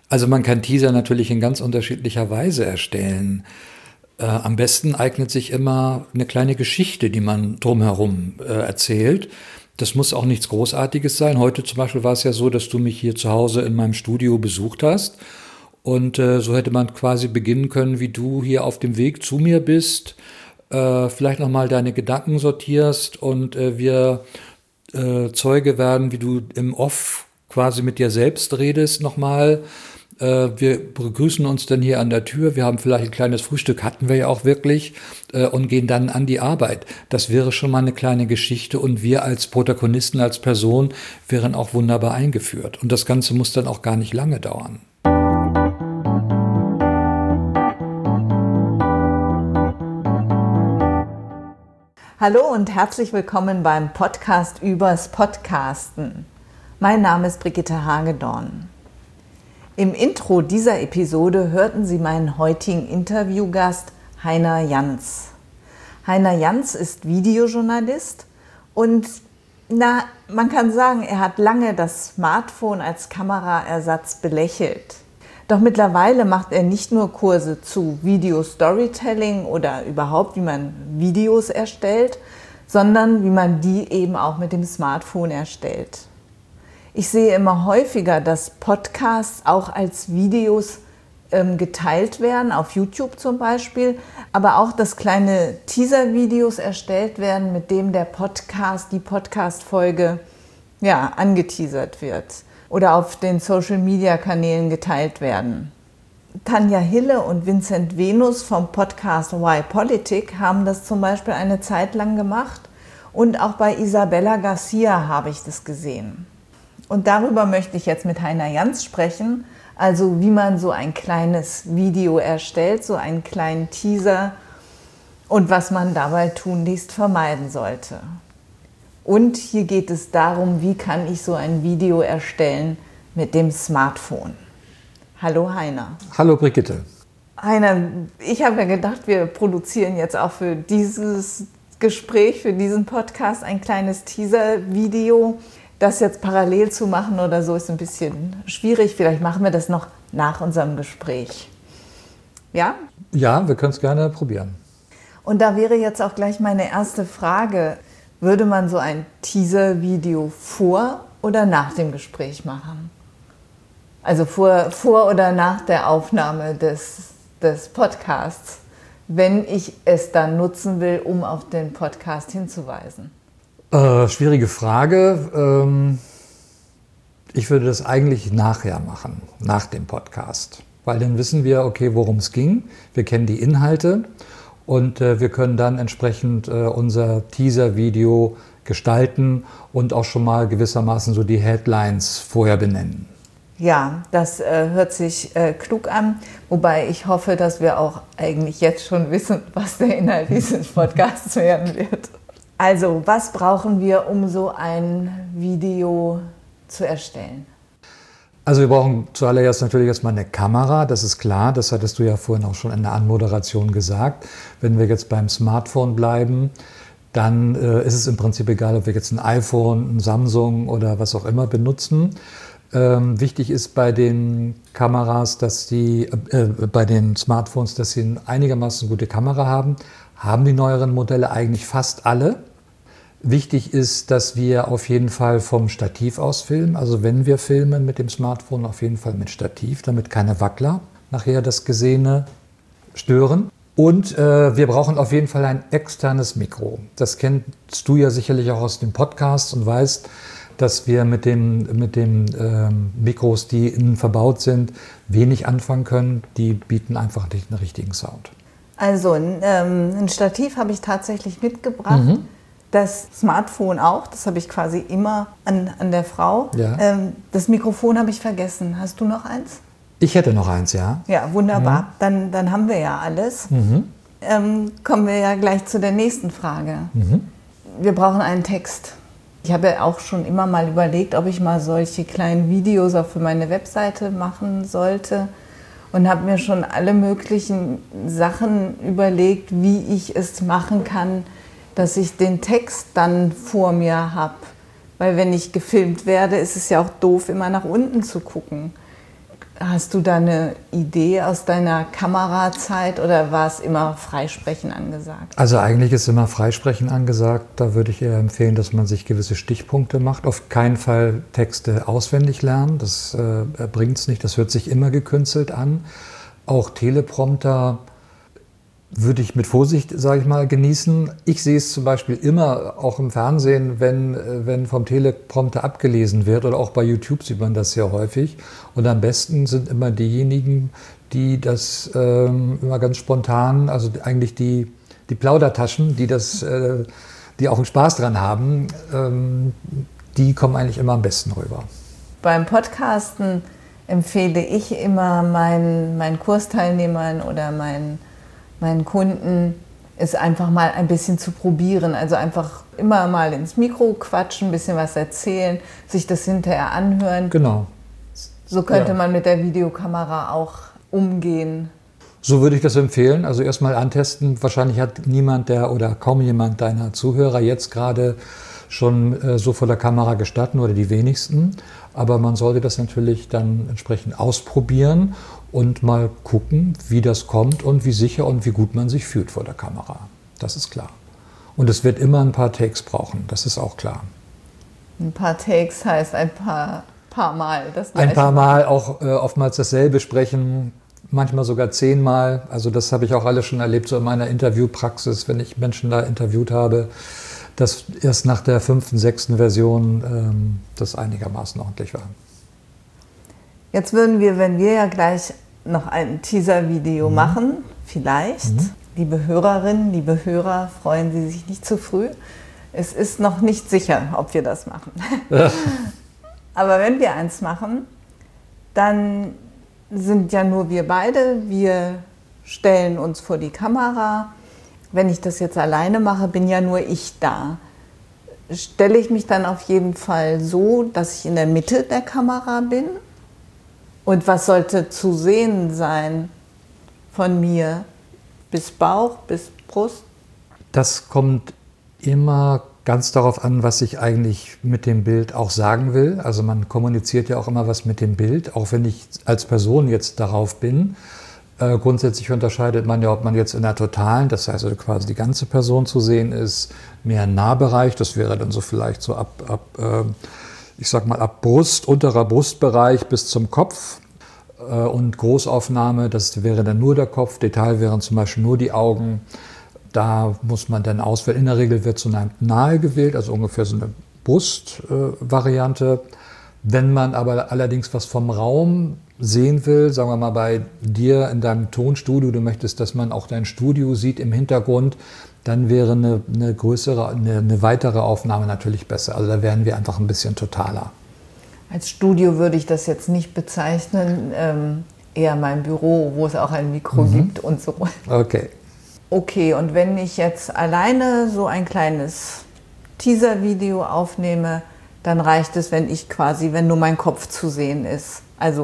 Also man kann Teaser natürlich in ganz unterschiedlicher Weise erstellen. Am besten eignet sich immer eine kleine Geschichte, die man drumherum erzählt. Das muss auch nichts Großartiges sein. Heute zum Beispiel war es ja so, dass du mich hier zu Hause in meinem Studio besucht hast. Und so hätte man quasi beginnen können, wie du hier auf dem Weg zu mir bist, vielleicht nochmal deine Gedanken sortierst und wir Zeuge werden, wie du im Off quasi mit dir selbst redest nochmal. Wir begrüßen uns dann hier an der Tür. Wir haben vielleicht ein kleines Frühstück, hatten wir ja auch wirklich, und gehen dann an die Arbeit. Das wäre schon mal eine kleine Geschichte und wir als Protagonisten, als Person wären auch wunderbar eingeführt. Und das Ganze muss dann auch gar nicht lange dauern. Hallo und herzlich willkommen beim Podcast übers Podcasten. Mein Name ist Brigitte Hagedorn. Im Intro dieser Episode hörten Sie meinen heutigen Interviewgast Heiner Jans. Heiner Jans ist Videojournalist und man kann sagen, er hat lange das Smartphone als Kameraersatz belächelt. Doch mittlerweile macht er nicht nur Kurse zu Video-Storytelling oder überhaupt, wie man Videos erstellt, sondern wie man die eben auch mit dem Smartphone erstellt. Ich sehe immer häufiger, dass Podcasts auch als Videos geteilt werden, auf YouTube zum Beispiel, aber auch, dass kleine Teaser-Videos erstellt werden, mit dem der Podcast, die Podcast-Folge angeteasert wird oder auf den Social-Media-Kanälen geteilt werden. Tanja Hille und Vincent Venus vom Podcast Why Politik haben das zum Beispiel eine Zeit lang gemacht und auch bei Isabella Garcia habe ich das gesehen. Und darüber möchte ich jetzt mit Heiner Jans sprechen, also wie man so ein kleines Video erstellt, so einen kleinen Teaser und was man dabei tunlichst vermeiden sollte. Und hier geht es darum, wie kann ich so ein Video erstellen mit dem Smartphone. Hallo Heiner. Hallo Brigitte. Heiner, ich habe ja gedacht, wir produzieren jetzt auch für dieses Gespräch, für diesen Podcast ein kleines Teaser-Video. Das jetzt parallel zu machen oder so ist ein bisschen schwierig. Vielleicht machen wir das noch nach unserem Gespräch. Ja? Ja, wir können es gerne probieren. Und da wäre jetzt auch gleich meine erste Frage. Würde man so ein Teaser-Video vor oder nach dem Gespräch machen? Also vor oder nach der Aufnahme des Podcasts, wenn ich es dann nutzen will, um auf den Podcast hinzuweisen? Schwierige Frage. Ich würde das eigentlich nachher machen, nach dem Podcast. Weil dann wissen wir, okay, worum es ging. Wir kennen die Inhalte. Und wir können dann entsprechend unser Teaser-Video gestalten und auch schon mal gewissermaßen so die Headlines vorher benennen. Ja, das hört sich klug an, wobei ich hoffe, dass wir auch eigentlich jetzt schon wissen, was der Inhalt dieses Podcasts werden wird. Also, was brauchen wir, um so ein Video zu erstellen? Also wir brauchen zuallererst natürlich erstmal eine Kamera, das ist klar, das hattest du ja vorhin auch schon in der Anmoderation gesagt. Wenn wir jetzt beim Smartphone bleiben, dann ist es im Prinzip egal, ob wir jetzt ein iPhone, ein Samsung oder was auch immer benutzen. Wichtig ist bei den Kameras, bei den Smartphones, dass sie eine einigermaßen gute Kamera haben. Haben die neueren Modelle eigentlich fast alle. Wichtig ist, dass wir auf jeden Fall vom Stativ aus filmen. Also wenn wir filmen mit dem Smartphone, auf jeden Fall mit Stativ, damit keine Wackler nachher das Gesehene stören. Und wir brauchen auf jeden Fall ein externes Mikro. Das kennst du ja sicherlich auch aus dem Podcast und weißt, dass wir mit den Mikros, die innen verbaut sind, wenig anfangen können. Die bieten einfach nicht den richtigen Sound. Also ein Stativ habe ich tatsächlich mitgebracht. Mhm. Das Smartphone auch, das habe ich quasi immer an der Frau. Ja. Das Mikrofon habe ich vergessen. Hast du noch eins? Ich hätte noch eins, ja. Ja, wunderbar. Mhm. Dann haben wir ja alles. Mhm. Kommen wir ja gleich zu der nächsten Frage. Mhm. Wir brauchen einen Text. Ich habe ja auch schon immer mal überlegt, ob ich mal solche kleinen Videos auch für meine Webseite machen sollte. Und habe mir schon alle möglichen Sachen überlegt, wie ich es machen kann, dass ich den Text dann vor mir habe. Weil wenn ich gefilmt werde, ist es ja auch doof, immer nach unten zu gucken. Hast du da eine Idee aus deiner Kamerazeit oder war es immer Freisprechen angesagt? Also eigentlich ist immer Freisprechen angesagt. Da würde ich eher empfehlen, dass man sich gewisse Stichpunkte macht. Auf keinen Fall Texte auswendig lernen. Das bringt es nicht. Das hört sich immer gekünstelt an. Auch Teleprompter würde ich mit Vorsicht, sage ich mal, genießen. Ich sehe es zum Beispiel immer, auch im Fernsehen, wenn vom Teleprompter abgelesen wird, oder auch bei YouTube sieht man das sehr häufig. Und am besten sind immer diejenigen, die das immer ganz spontan, also eigentlich die Plaudertaschen, die auch einen Spaß dran haben, die kommen eigentlich immer am besten rüber. Beim Podcasten empfehle ich immer meinen Kursteilnehmern oder meinen Kunden, es einfach mal ein bisschen zu probieren. Also einfach immer mal ins Mikro quatschen, ein bisschen was erzählen, sich das hinterher anhören. Genau. So könnte man mit der Videokamera auch umgehen. So würde ich das empfehlen. Also erstmal antesten. Wahrscheinlich hat niemand oder kaum jemand deiner Zuhörer jetzt gerade schon so vor der Kamera gestanden oder die wenigsten. Aber man sollte das natürlich dann entsprechend ausprobieren und mal gucken, wie das kommt und wie sicher und wie gut man sich fühlt vor der Kamera. Das ist klar. Und es wird immer ein paar Takes brauchen, das ist auch klar. Ein paar Takes heißt ein paar Mal das Gleiche. Ein paar Mal auch oftmals dasselbe sprechen, manchmal sogar 10-mal. Also das habe ich auch alles schon erlebt, so in meiner Interviewpraxis, wenn ich Menschen da interviewt habe, dass erst nach der 5., 6. Version das einigermaßen ordentlich war. Jetzt würden wir, wenn wir ja gleich noch ein Teaser-Video machen, vielleicht, liebe Hörerinnen, liebe Hörer, freuen Sie sich nicht zu früh. Es ist noch nicht sicher, ob wir das machen. Aber wenn wir eins machen, dann sind ja nur wir beide, wir stellen uns vor die Kamera. Wenn ich das jetzt alleine mache, bin ja nur ich da. Stelle ich mich dann auf jeden Fall so, dass ich in der Mitte der Kamera bin? Und was sollte zu sehen sein von mir? Bis Bauch, bis Brust? Das kommt immer ganz darauf an, was ich eigentlich mit dem Bild auch sagen will. Also man kommuniziert ja auch immer was mit dem Bild, auch wenn ich als Person jetzt darauf bin. Grundsätzlich unterscheidet man ja, ob man jetzt in der totalen, das heißt also quasi die ganze Person zu sehen ist, mehr im Nahbereich, das wäre dann so vielleicht so ab Brust, unterer Brustbereich bis zum Kopf, und Großaufnahme, das wäre dann nur der Kopf, Detail wären zum Beispiel nur die Augen. Da muss man dann auswählen. In der Regel wird so eine nahe gewählt, also ungefähr so eine Brustvariante. Wenn man aber allerdings was vom Raum sehen will, sagen wir mal bei dir in deinem Tonstudio, du möchtest, dass man auch dein Studio sieht im Hintergrund, dann wäre eine weitere Aufnahme natürlich besser. Also da wären wir einfach ein bisschen totaler. Als Studio würde ich das jetzt nicht bezeichnen, eher mein Büro, wo es auch ein Mikro gibt und so. Okay. Okay, und wenn ich jetzt alleine so ein kleines Teaser-Video aufnehme, dann reicht es, wenn nur mein Kopf zu sehen ist, also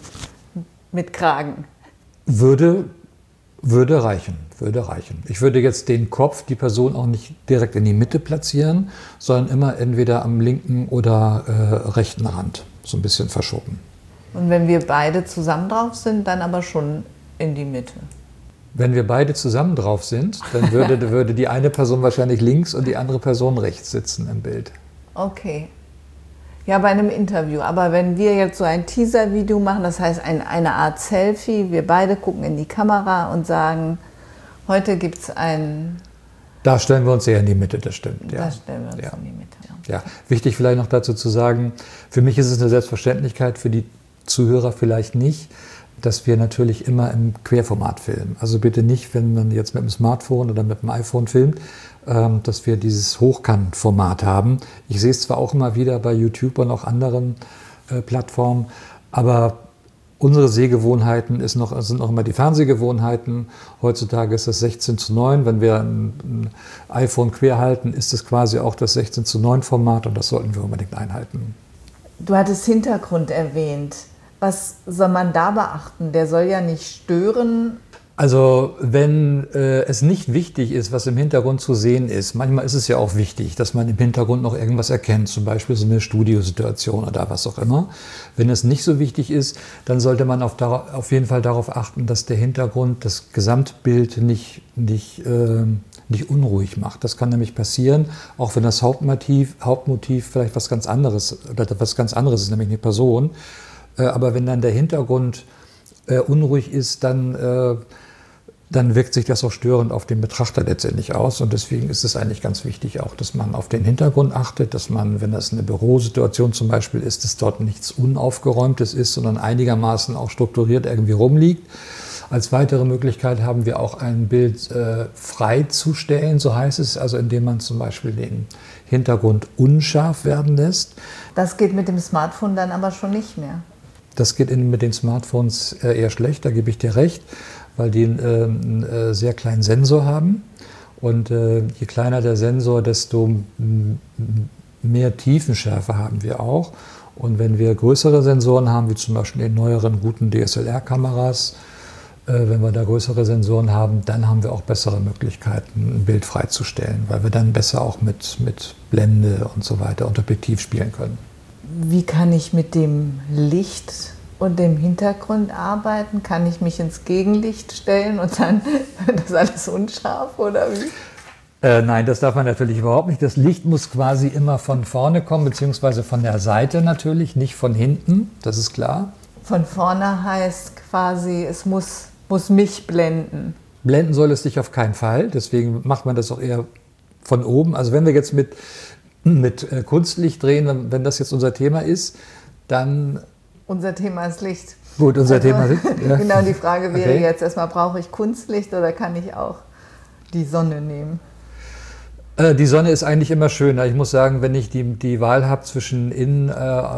mit Kragen. Würde reichen. Ich würde jetzt den Kopf, die Person auch nicht direkt in die Mitte platzieren, sondern immer entweder am linken oder rechten Rand, so ein bisschen verschoben. Und wenn wir beide zusammen drauf sind, dann aber schon in die Mitte. Wenn wir beide zusammen drauf sind, dann würde die eine Person wahrscheinlich links und die andere Person rechts sitzen im Bild. Okay. Ja, bei einem Interview. Aber wenn wir jetzt so ein Teaser-Video machen, das heißt eine Art Selfie, wir beide gucken in die Kamera und sagen, heute gibt es ein... Da stellen wir uns eher in die Mitte, das stimmt. Ja. Da stellen wir uns in die Mitte. Ja. Wichtig vielleicht noch dazu zu sagen, für mich ist es eine Selbstverständlichkeit, für die Zuhörer vielleicht nicht, dass wir natürlich immer im Querformat filmen. Also bitte nicht, wenn man jetzt mit dem Smartphone oder mit dem iPhone filmt, dass wir dieses Hochkantformat haben. Ich sehe es zwar auch immer wieder bei YouTube und auch anderen Plattformen, aber unsere Sehgewohnheiten sind noch immer die Fernsehgewohnheiten. Heutzutage ist das 16:9. Wenn wir ein iPhone quer halten, ist es quasi auch das 16:9 Format und das sollten wir unbedingt einhalten. Du hattest Hintergrund erwähnt. Was soll man da beachten? Der soll ja nicht stören. Also wenn es nicht wichtig ist, was im Hintergrund zu sehen ist, manchmal ist es ja auch wichtig, dass man im Hintergrund noch irgendwas erkennt, zum Beispiel so eine Studiosituation oder was auch immer. Wenn es nicht so wichtig ist, dann sollte man auf jeden Fall darauf achten, dass der Hintergrund das Gesamtbild nicht unruhig macht. Das kann nämlich passieren, auch wenn das Hauptmotiv vielleicht was ganz anderes ist, nämlich eine Person. Aber wenn dann der Hintergrund unruhig ist, dann wirkt sich das auch störend auf den Betrachter letztendlich aus. Und deswegen ist es eigentlich ganz wichtig auch, dass man auf den Hintergrund achtet, dass man, wenn das eine Bürosituation zum Beispiel ist, dass dort nichts Unaufgeräumtes ist, sondern einigermaßen auch strukturiert irgendwie rumliegt. Als weitere Möglichkeit haben wir auch ein Bild freizustellen, so heißt es, also indem man zum Beispiel den Hintergrund unscharf werden lässt. Das geht mit dem Smartphone dann aber schon nicht mehr. Das geht mit den Smartphones eher schlecht, da gebe ich dir recht, weil die einen sehr kleinen Sensor haben. Und je kleiner der Sensor, desto mehr Tiefenschärfe haben wir auch. Und wenn wir größere Sensoren haben, wie zum Beispiel in neueren guten DSLR-Kameras, wenn wir da größere Sensoren haben, dann haben wir auch bessere Möglichkeiten, ein Bild freizustellen, weil wir dann besser auch mit Blende und so weiter und Objektiv spielen können. Wie kann ich mit dem Licht und dem Hintergrund arbeiten? Kann ich mich ins Gegenlicht stellen und dann wird das alles unscharf oder wie? Nein, das darf man natürlich überhaupt nicht. Das Licht muss quasi immer von vorne kommen, beziehungsweise von der Seite natürlich, nicht von hinten, das ist klar. Von vorne heißt quasi, es muss mich blenden. Blenden soll es dich auf keinen Fall, deswegen macht man das auch eher von oben. Also wenn wir jetzt mit Kunstlicht drehen, wenn das jetzt unser Thema ist, dann... Unser Thema ist Licht. Gut, unser Thema ist Licht. Ja. Genau, die Frage wäre jetzt erstmal, brauche ich Kunstlicht oder kann ich auch die Sonne nehmen? Die Sonne ist eigentlich immer schöner. Ich muss sagen, wenn ich die Wahl habe zwischen innen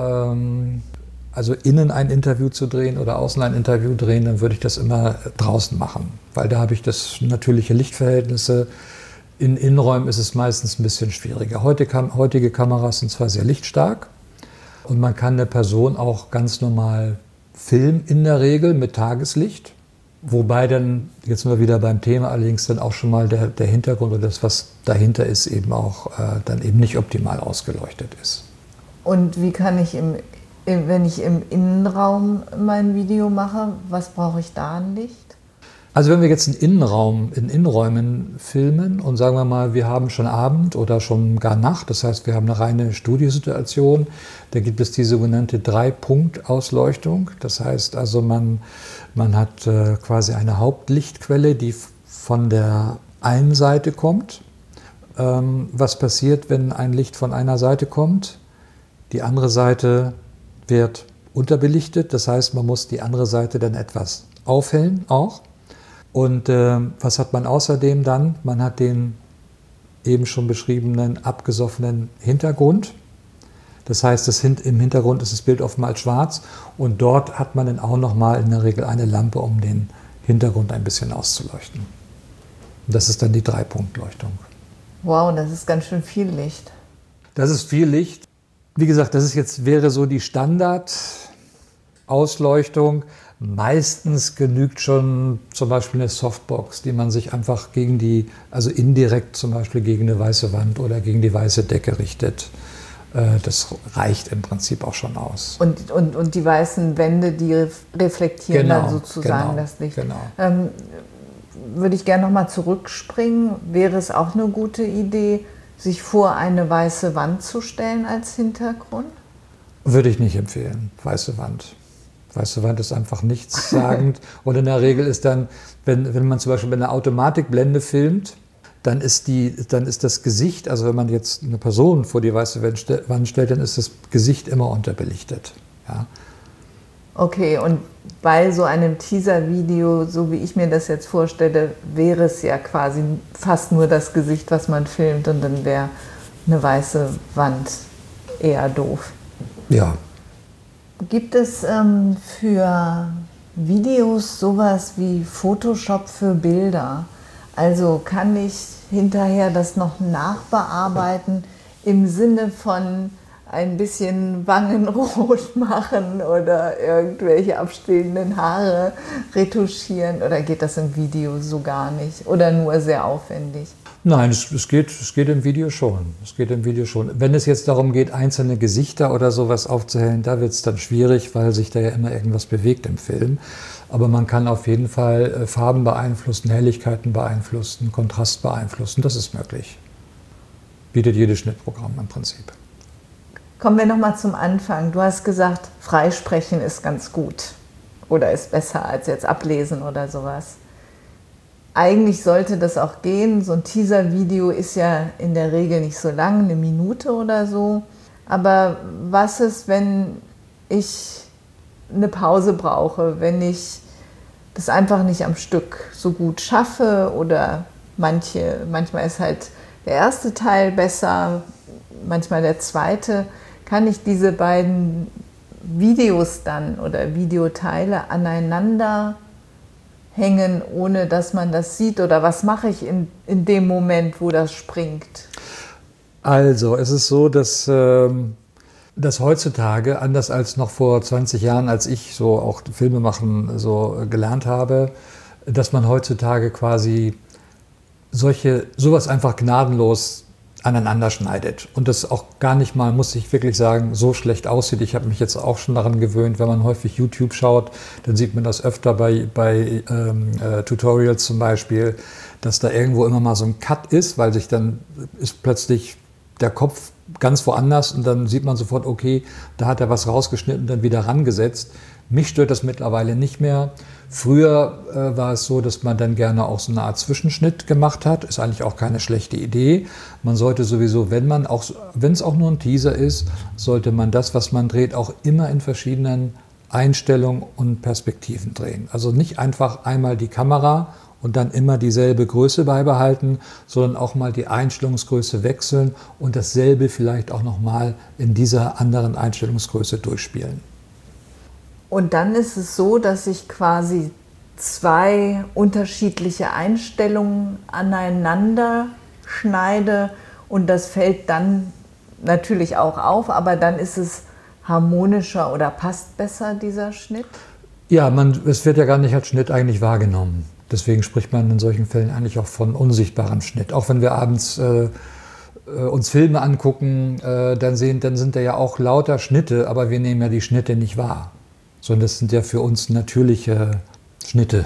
ein Interview zu drehen oder außen ein Interview drehen, dann würde ich das immer draußen machen, weil da habe ich das natürliche Lichtverhältnisse. In Innenräumen ist es meistens ein bisschen schwieriger. Heutige Kameras sind zwar sehr lichtstark und man kann eine Person auch ganz normal filmen, in der Regel mit Tageslicht. Wobei dann, jetzt sind wir wieder beim Thema, allerdings dann auch schon mal der Hintergrund oder das, was dahinter ist, eben auch dann eben nicht optimal ausgeleuchtet ist. Und wie kann ich, wenn ich im Innenraum mein Video mache, was brauche ich da an Licht? Also wenn wir jetzt in Innenräumen filmen und sagen wir mal, wir haben schon Abend oder schon gar Nacht, das heißt, wir haben eine reine Studiosituation, da gibt es die sogenannte 3-Punkt-Ausleuchtung. Das heißt also, man hat quasi eine Hauptlichtquelle, die von der einen Seite kommt. Was passiert, wenn ein Licht von einer Seite kommt? Die andere Seite wird unterbelichtet, das heißt, man muss die andere Seite dann etwas aufhellen auch. Und was hat man außerdem dann? Man hat den eben schon beschriebenen abgesoffenen Hintergrund. Das heißt, im Hintergrund ist das Bild oftmals schwarz und dort hat man dann auch nochmal in der Regel eine Lampe, um den Hintergrund ein bisschen auszuleuchten. Und das ist dann die 3-Punkt-Leuchtung. Wow, das ist ganz schön viel Licht. Das ist viel Licht. Wie gesagt, wäre so die Standardausleuchtung. Meistens genügt schon zum Beispiel eine Softbox, die man sich einfach also indirekt zum Beispiel gegen eine weiße Wand oder gegen die weiße Decke richtet. Das reicht im Prinzip auch schon aus. Und die weißen Wände, die reflektieren dann sozusagen das Licht. Genau. Würde ich gerne nochmal zurückspringen. Wäre es auch eine gute Idee, sich vor eine weiße Wand zu stellen als Hintergrund? Würde ich nicht empfehlen, weiße Wand. Weiße Wand ist einfach nichtssagend. Und in der Regel ist dann, wenn man zum Beispiel mit einer Automatikblende filmt, dann ist das Gesicht, also wenn man jetzt eine Person vor die weiße Wand stellt, dann ist das Gesicht immer unterbelichtet. Ja. Okay, und bei so einem Teaser-Video, so wie ich mir das jetzt vorstelle, wäre es ja quasi fast nur das Gesicht, was man filmt, und dann wäre eine weiße Wand eher doof. Ja. Gibt es für Videos sowas wie Photoshop für Bilder? Also kann ich hinterher das noch nachbearbeiten im Sinne von ein bisschen Wangenrot machen oder irgendwelche abstehenden Haare retuschieren? Oder geht das im Video so gar nicht? Oder nur sehr aufwendig? Nein, es geht im Video schon. Es geht im Video schon. Wenn es jetzt darum geht, einzelne Gesichter oder sowas aufzuhellen, da wird es dann schwierig, weil sich da ja immer irgendwas bewegt im Film. Aber man kann auf jeden Fall Farben beeinflussen, Helligkeiten beeinflussen, Kontrast beeinflussen. Das ist möglich. Bietet jedes Schnittprogramm im Prinzip. Kommen wir nochmal zum Anfang. Du hast gesagt, Freisprechen ist ganz gut oder ist besser als jetzt ablesen oder sowas. Eigentlich sollte das auch gehen. So ein Teaser-Video ist ja in der Regel nicht so lang, 1 Minute oder so. Aber was ist, wenn ich eine Pause brauche, wenn ich das einfach nicht am Stück so gut schaffe oder manchmal ist halt der erste Teil besser, manchmal der zweite, kann ich diese beiden Videos dann oder Videoteile aneinander hängen, ohne dass man das sieht? Oder was mache ich in dem Moment, wo das springt? Also, es ist so, dass heutzutage, anders als noch vor 20 Jahren, als ich so auch Filme machen so gelernt habe, dass man heutzutage quasi sowas einfach gnadenlos aneinander schneidet und das auch gar nicht mal, muss ich wirklich sagen, so schlecht aussieht. Ich habe mich jetzt auch schon daran gewöhnt, wenn man häufig YouTube schaut, dann sieht man das öfter bei Tutorials zum Beispiel, dass da irgendwo immer mal so ein Cut ist, weil sich dann ist plötzlich der Kopf ganz woanders und dann sieht man sofort, okay, da hat er was rausgeschnitten und dann wieder rangesetzt. Mich stört das mittlerweile nicht mehr. Früher war es so, dass man dann gerne auch so eine Art Zwischenschnitt gemacht hat. Ist eigentlich auch keine schlechte Idee. Man sollte sowieso, wenn es auch nur ein Teaser ist, sollte man das, was man dreht, auch immer in verschiedenen Einstellungen und Perspektiven drehen. Also nicht einfach einmal die Kamera und dann immer dieselbe Größe beibehalten, sondern auch mal die Einstellungsgröße wechseln und dasselbe vielleicht auch nochmal in dieser anderen Einstellungsgröße durchspielen. Und dann ist es so, dass ich quasi 2 unterschiedliche Einstellungen aneinander schneide und das fällt dann natürlich auch auf, aber dann ist es harmonischer oder passt besser, dieser Schnitt? Ja, es wird ja gar nicht als Schnitt eigentlich wahrgenommen. Deswegen spricht man in solchen Fällen eigentlich auch von unsichtbarem Schnitt. Auch wenn wir abends uns Filme angucken, dann sind da ja auch lauter Schnitte, aber wir nehmen ja die Schnitte nicht wahr. Sondern das sind ja für uns natürliche Schnitte.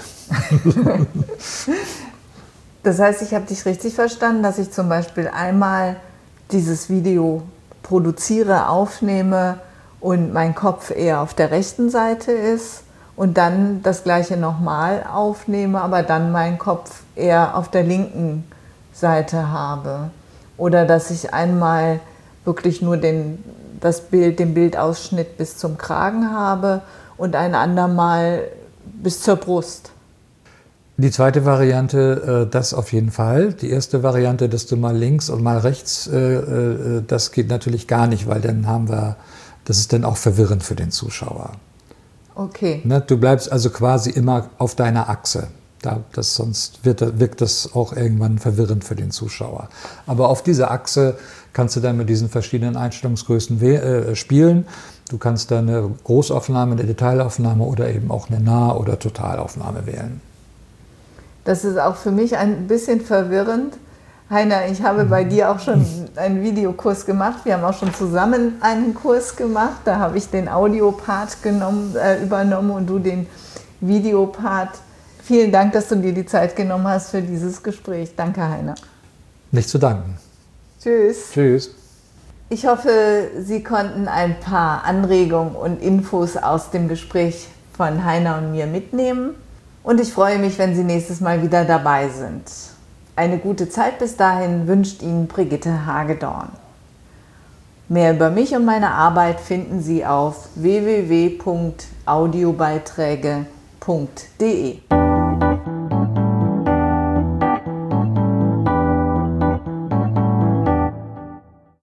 Das heißt, ich habe dich richtig verstanden, dass ich zum Beispiel einmal dieses Video produziere, aufnehme und mein Kopf eher auf der rechten Seite ist und dann das gleiche nochmal aufnehme, aber dann meinen Kopf eher auf der linken Seite habe. Oder dass ich einmal wirklich nur den Bildausschnitt bis zum Kragen habe und ein andermal bis zur Brust. Die zweite Variante, das auf jeden Fall. Die erste Variante, dass du mal links und mal rechts, das geht natürlich gar nicht, weil das ist dann auch verwirrend für den Zuschauer. Okay. Ne, du bleibst also quasi immer auf deiner Achse. Sonst wirkt das auch irgendwann verwirrend für den Zuschauer. Aber auf dieser Achse kannst du dann mit diesen verschiedenen Einstellungsgrößen spielen. Du kannst dann eine Großaufnahme, eine Detailaufnahme oder eben auch eine Nah- oder Totalaufnahme wählen. Das ist auch für mich ein bisschen verwirrend. Heiner, ich habe bei dir auch schon einen Videokurs gemacht. Wir haben auch schon zusammen einen Kurs gemacht. Da habe ich den Audiopart übernommen und du den Videopart. Vielen Dank, dass du dir die Zeit genommen hast für dieses Gespräch. Danke, Heiner. Nicht zu danken. Tschüss. Tschüss. Ich hoffe, Sie konnten ein paar Anregungen und Infos aus dem Gespräch von Heiner und mir mitnehmen. Und ich freue mich, wenn Sie nächstes Mal wieder dabei sind. Eine gute Zeit bis dahin wünscht Ihnen Brigitte Hagedorn. Mehr über mich und meine Arbeit finden Sie auf www.audiobeiträge.de.